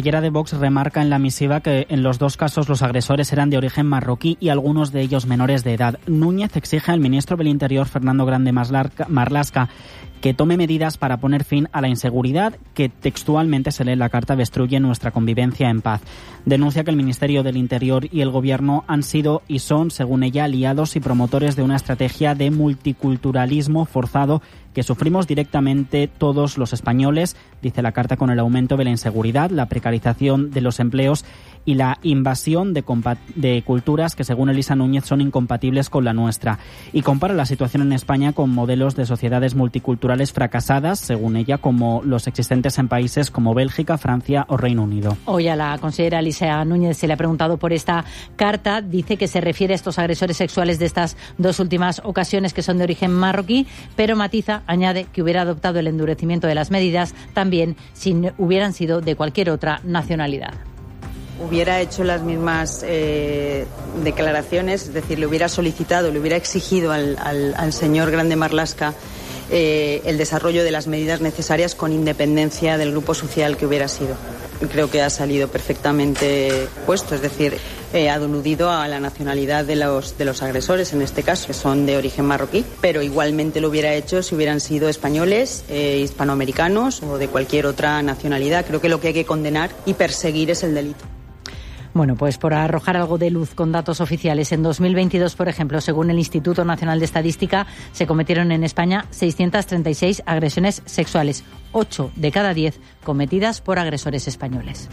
cancillera de Vox remarca en la misiva que en los dos casos los agresores eran de origen marroquí y algunos de ellos menores de edad. Núñez exige al ministro del Interior, Fernando Grande Marlaska, que tome medidas para poner fin a la inseguridad que textualmente se lee en la carta destruye nuestra convivencia en paz. Denuncia que el Ministerio del Interior y el Gobierno han sido y son, según ella, aliados y promotores de una estrategia de multiculturalismo forzado que sufrimos directamente todos los españoles, dice la carta, con el aumento de la inseguridad, la precarización de los empleos y la invasión de culturas que, según Elisa Núñez, son incompatibles con la nuestra. Y compara la situación en España con modelos de sociedades multiculturales fracasadas, según ella, como los existentes en países como Bélgica, Francia o Reino Unido. Hoy a la consellera Elisa Núñez se le ha preguntado por esta carta. Dice que se refiere a estos agresores sexuales de estas dos últimas ocasiones que son de origen marroquí, pero matiza, añade que hubiera adoptado el endurecimiento de las medidas también si hubieran sido de cualquier otra nacionalidad. Hubiera hecho las mismas declaraciones, es decir, le hubiera solicitado, le hubiera exigido al señor Grande Marlaska el desarrollo de las medidas necesarias con independencia del grupo social que hubiera sido. Creo que ha salido perfectamente puesto, es decir, ha aludido a la nacionalidad de los agresores, en este caso, que son de origen marroquí, pero igualmente lo hubiera hecho si hubieran sido españoles, hispanoamericanos o de cualquier otra nacionalidad. Creo que lo que hay que condenar y perseguir es el delito. Bueno, pues por arrojar algo de luz con datos oficiales, en 2022, por ejemplo, según el Instituto Nacional de Estadística, se cometieron en España 636 agresiones sexuales, 8 de cada 10 cometidas por agresores españoles.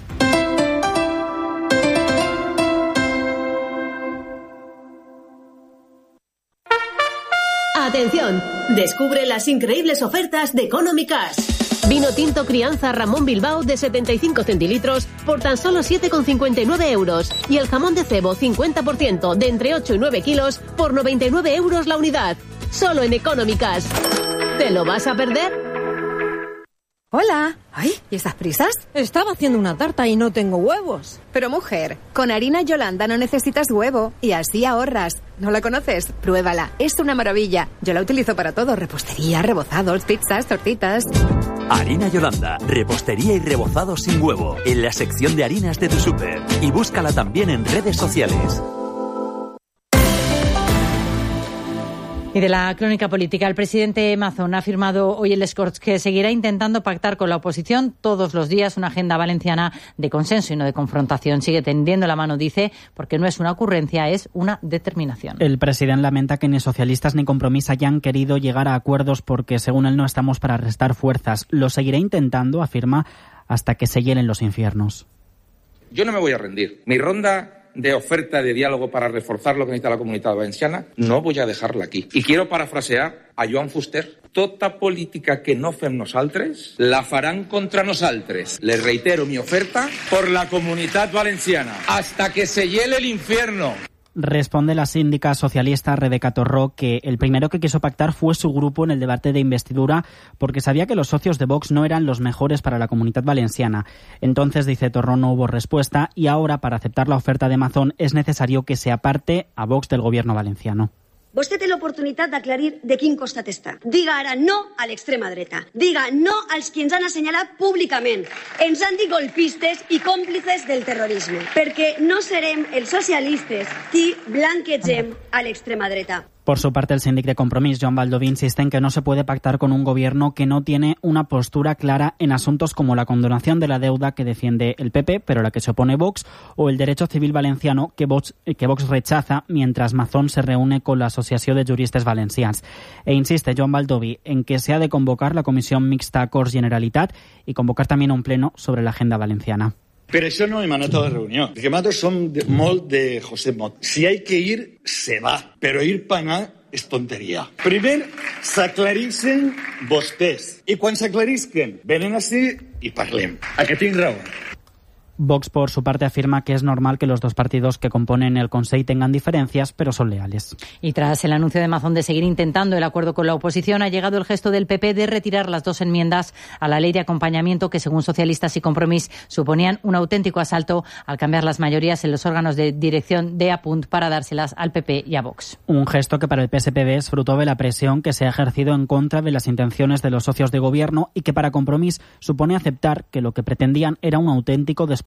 ¡Atención! Descubre las increíbles ofertas de Economy Cash. Vino tinto Crianza Ramón Bilbao de 75 centilitros por tan solo 7,59 euros. Y el jamón de cebo 50% de entre 8 y 9 kilos por 99 euros la unidad. Solo en Economy Cash. ¿Te lo vas a perder? Hola. Ay, ¿y estas prisas? Estaba haciendo una tarta y no tengo huevos. Pero mujer, con harina Yolanda no necesitas huevo y así ahorras. ¿No la conoces? Pruébala. Es una maravilla. Yo la utilizo para todo. Repostería, rebozados, pizzas, tortitas. Harina Yolanda, repostería y rebozados sin huevo, en la sección de harinas de tu súper. Y búscala también en redes sociales. Y de la crónica política, el presidente Mazón ha afirmado hoy en Les Corts que seguirá intentando pactar con la oposición todos los días una agenda valenciana de consenso y no de confrontación. Sigue tendiendo la mano, dice, porque no es una ocurrencia, es una determinación. El presidente lamenta que ni socialistas ni Compromís hayan querido llegar a acuerdos porque, según él, no estamos para restar fuerzas. Lo seguirá intentando, afirma, hasta que se hielen los infiernos. Yo no me voy a rendir. Mi ronda de oferta de diálogo para reforzar lo que necesita la comunitat valenciana, no voy a dejarla aquí. Y quiero parafrasear a Joan Fuster. Tota política que no fem nosaltres, la faran contra nosaltres. Les reitero mi oferta por la comunitat valenciana. Hasta que se hiele el infierno. Responde la síndica socialista Rebeca Torró que el primero que quiso pactar fue su grupo en el debate de investidura porque sabía que los socios de Vox no eran los mejores para la comunitat valenciana. Entonces, dice Torró, no hubo respuesta y ahora, para aceptar la oferta de Mazón, es necesario que se aparte a Vox del gobierno valenciano. Vostè té l'oportunitat d'aclarir de quin costat està. Diga ara no a l'extrema dreta. Diga no als qui ens han assenyalat públicament. Ens han dit golpistes i còmplices del terrorisme. Perquè no serem els socialistes qui blanquegem a l'extrema dreta. Por su parte, el síndic de Compromís, Joan Baldoví, insiste en que no se puede pactar con un gobierno que no tiene una postura clara en asuntos como la condonación de la deuda que defiende el PP, pero a la que se opone Vox, o el derecho civil valenciano que Vox rechaza mientras Mazón se reúne con la Asociació de Juristes Valencians. E insiste Joan Baldoví en que se ha de convocar la Comisión Mixta Corts Generalitat y convocar también un pleno sobre la agenda valenciana. Per això no hem anat a la reunió, perquè nosaltres som molt de José Mot. Si hay que ir, se va, però ir per anar és tonteria. Primer, s'aclarixen vostès, i quan s'aclarisquen, venen ací i parlem. A que tinc raó. Vox, por su parte, afirma que es normal que los dos partidos que componen el Consell tengan diferencias, pero son leales. Y tras el anuncio de Mazón de seguir intentando el acuerdo con la oposición, ha llegado el gesto del PP de retirar las dos enmiendas a la ley de acompañamiento que, según socialistas y Compromís, suponían un auténtico asalto al cambiar las mayorías en los órganos de dirección de Apunt para dárselas al PP y a Vox. Un gesto que para el PSPB es fruto de la presión que se ha ejercido en contra de las intenciones de los socios de gobierno y que para Compromís supone aceptar que lo que pretendían era un auténtico despropósito